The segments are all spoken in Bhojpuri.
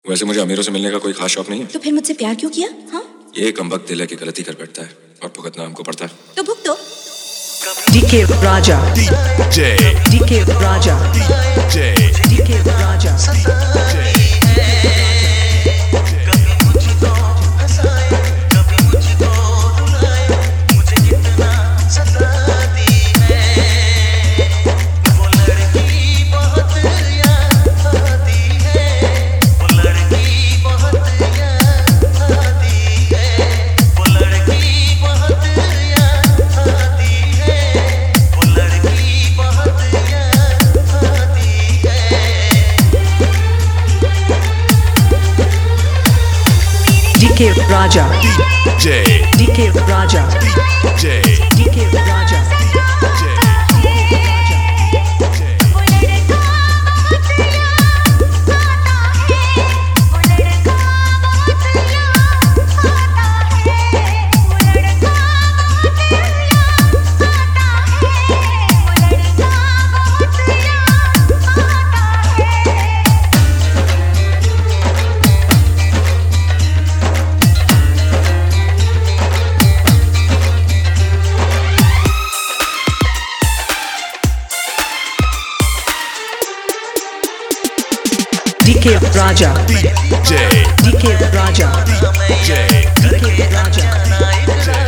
वैसे मुझे अमीरों से मिलने का कोई खास शौक नहीं है। तो फिर मुझसे प्यार क्यों किया? हाँ, ये कमबख्त दिल है कि गलती कर बैठता है और भुगतना हमको पड़ता है। तो भुगतो। DK Raja, DK Raja, DK Raja, DK Raja, DK Raja, DK Raja. DK Raja, DK Raja, DK Raja.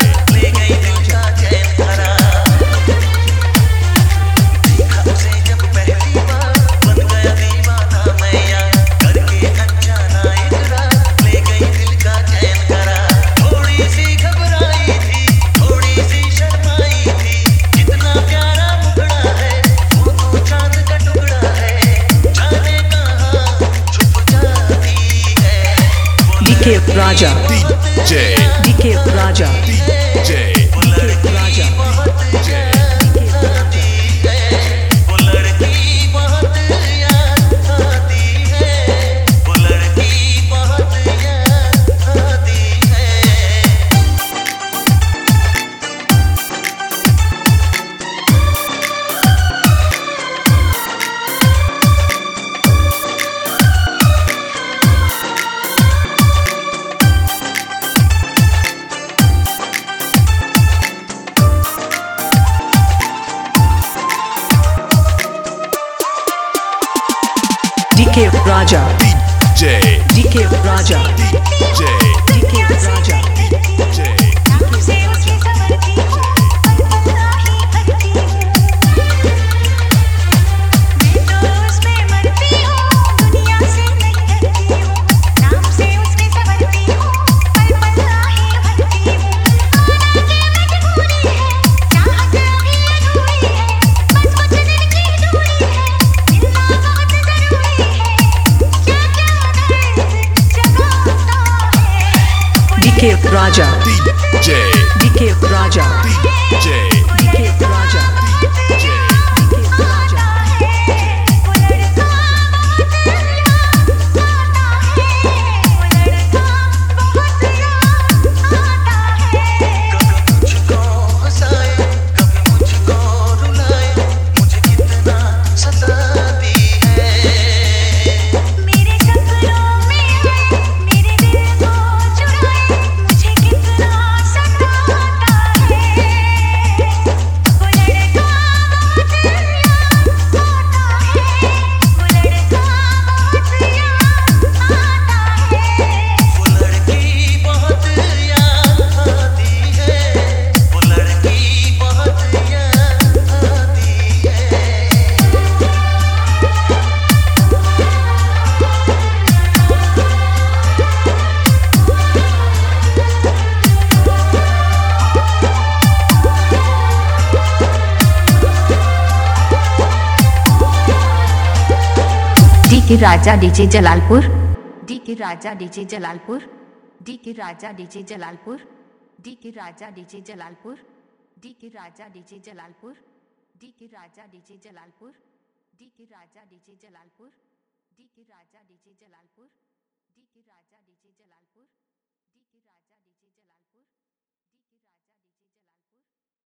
DK Raja, DK Raja, DK Raja. DK Raja, DK Raja, DK Raja. DK Raja, DK Raja, DK Raja. DK Raja DJ Jalalpur, DK Raja DJ Jalalpur, DK Raja DJ Jalalpur, DK Raja DJ Jalalpur, DK Raja DJ Jalalpur, DK Raja DJ Jalalpur, DK Raja DJ Jalalpur, DK Raja DJ Jalalpur, DK Raja DJ Jalalpur.